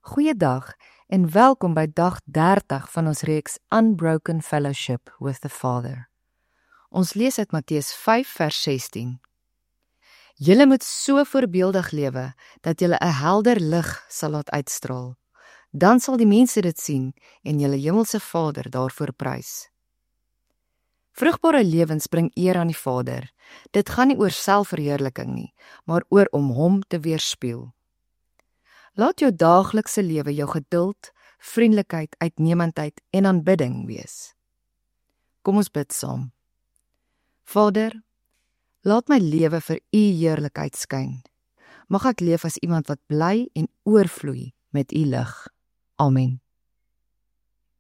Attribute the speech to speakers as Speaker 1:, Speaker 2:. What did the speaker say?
Speaker 1: Goeiedag en welkom by dag 30 van ons reeks Unbroken Fellowship with the Father. Ons lees uit Matteus 5 vers 16. Julle moet so voorbeeldig lewe, dat julle 'n helder lig sal laat uitstraal. Dan sal die mense dit sien en julle hemelse Vader daarvoor prys. Vrugbare lewens bring eer aan die Vader. Dit gaan nie oor selfverheerliking nie, maar oor om hom te weerspieël. Laat jou daaglikse lewe jou geduld, vriendelikheid, uitnemendheid en aanbidding wees. Kom ons bid saam. Vader, laat my lewe vir U heerlikheid skyn. Mag ek leef as iemand wat bly en oorvloei met U lig. Amen.